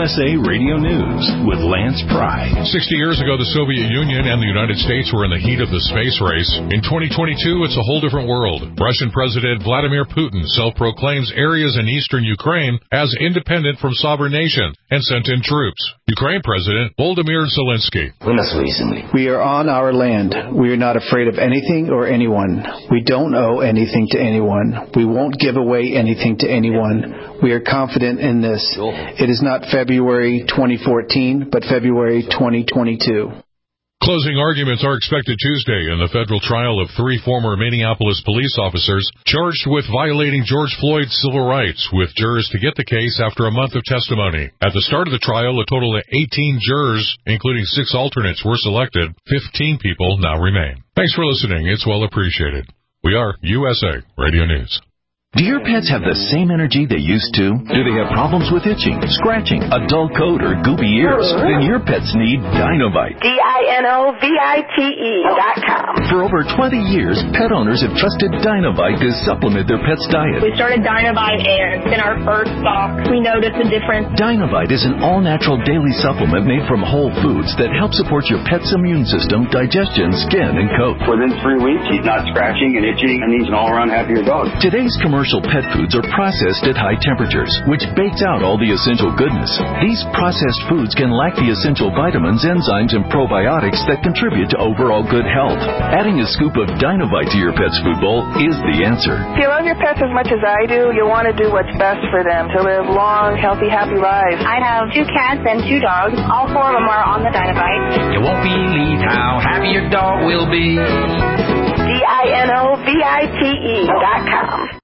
USA Radio News with Lance Pry. 60 years ago, the Soviet Union and the United States were in the heat of the space race. In 2022, it's a whole different world. Russian President Vladimir Putin self-proclaims areas in eastern Ukraine as independent from sovereign nations and sent in troops. Ukraine President Volodymyr Zelensky. We are on our land. We are not afraid of anything or anyone. We don't owe anything to anyone. We won't give away anything to anyone. We are confident in this. It is not February 2014, but February 2022. Closing arguments are expected Tuesday in the federal trial of 3 former Minneapolis police officers charged with violating George Floyd's civil rights, with jurors to get the case after a month of testimony. At the start of the trial, a total of 18 jurors, including 6 alternates, were selected. 15 people now remain. Thanks for listening. It's well appreciated. We are USA Radio News. Do your pets have the same energy they used to? Do they have problems with itching, scratching, a dull coat, or goopy ears? Then your pets need Dinovite. DINOVITE.com. For over 20 years, pet owners have trusted Dinovite to supplement their pet's diet. We started Dinovite, and in our first stock, we noticed a difference. Dinovite is an all-natural daily supplement made from whole foods that help support your pet's immune system, digestion, skin, and coat. Within 3 weeks, he's not scratching and itching, and he's an all-around happier dog. Today's commercial pet foods are processed at high temperatures, which bakes out all the essential goodness. These processed foods can lack the essential vitamins, enzymes, and probiotics that contribute to overall good health. Adding a scoop of Dinovite to your pet's food bowl is the answer. If you love your pets as much as I do, you'll want to do what's best for them to live long, healthy, happy lives. I have 2 cats and 2 dogs. All 4 of them are on the Dinovite. You won't believe how happy your dog will be. DINOVITE.com.